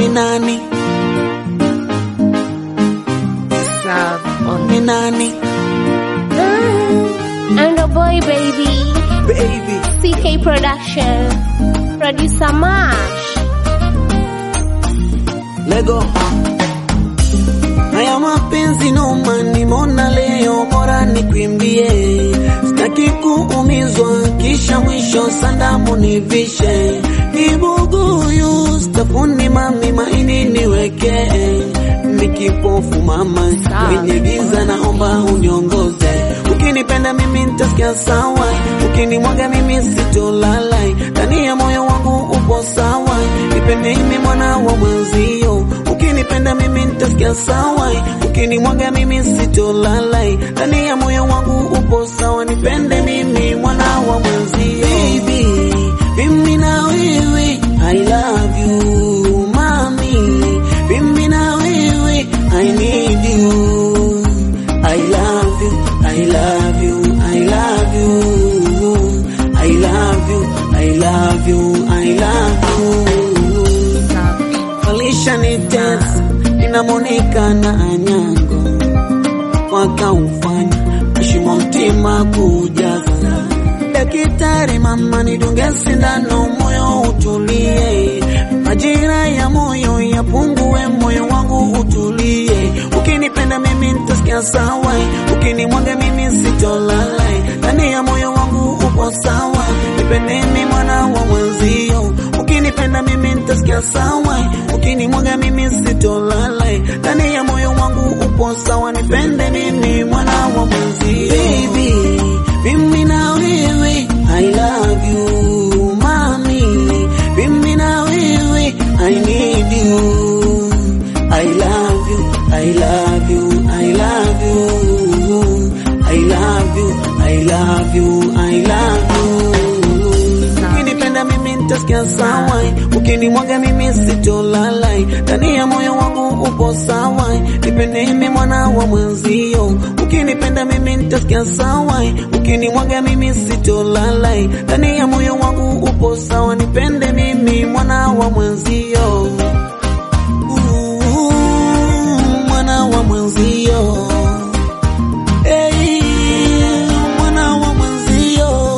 Minani Minani And a boy baby CK Production Producer Mash Lego haya mapenzi noma nimeona leo bora nikwimbie sitaki kuumizwa kisha mwisho sandamu nivishe Ibuguyu stafuni mami maini niweke nikipofu mama kwenye giza naomba uniongoze ukinipenda mimi nitasikia sawa ukinimwaga mimi sitolala ndani ya moyo wangu upo sawa nipende mimi mwana wa mwenzio ukinipenda mimi nitasikia sawa ukinimwaga mimi sitolala ndani ya moyo wangu upo sawa nipende mimi mwana wa mwenzio baby mimi na wewe I love you mami mimi na wewe I need you I love you I love you I love you I love you I love you I love you Falisha ni test inamonika na anyango wakaufanya mashimo mtima kujaza Daktari mama nidunge sindano moyo utulie majira ya moyo yapungue moyo wangu utulie ukinipenda mimi nitasikia sawa ukinimwaga mimi sitolala ndani ya moyo wangu upo sawa nipende mimi mwana wa mwenzio ukinipenda mimi nitasikia sawa ukinimwaga mimi sitolala ndani ya moyo wangu upo sawa nipende mimi mwana wa mwenzio baby mimi na wewe I love you mami mimi na wewe I need you I love you I love you I love you I love you I love you I love you ukinipenda mimi nitasikia sawa ukinimwaga mimi sitolala ndani ya moyo wangu upo sawa nipende mimi mwana wa mwenzio ukinipenda mimi nitasikia sawa ukinimwaga mimi sitolala ndani ya moyo wangu upo sawa nipende mimi mwana wa mwenzio mwana wa mwenzio mwana wa mwenzio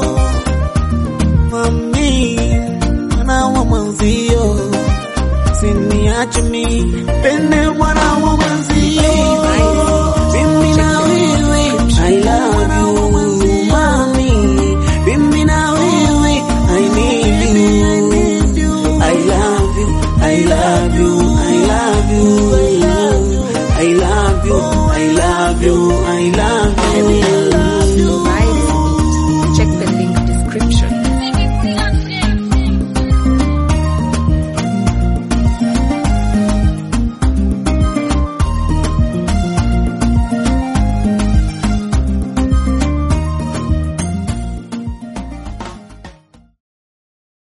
mami mwana wa mwenzio siniache mimi pende mwana wa mwenzio mimi na wewe I love you mami mimi na wewe I need you I love you I love you I love you I love you I love you I love you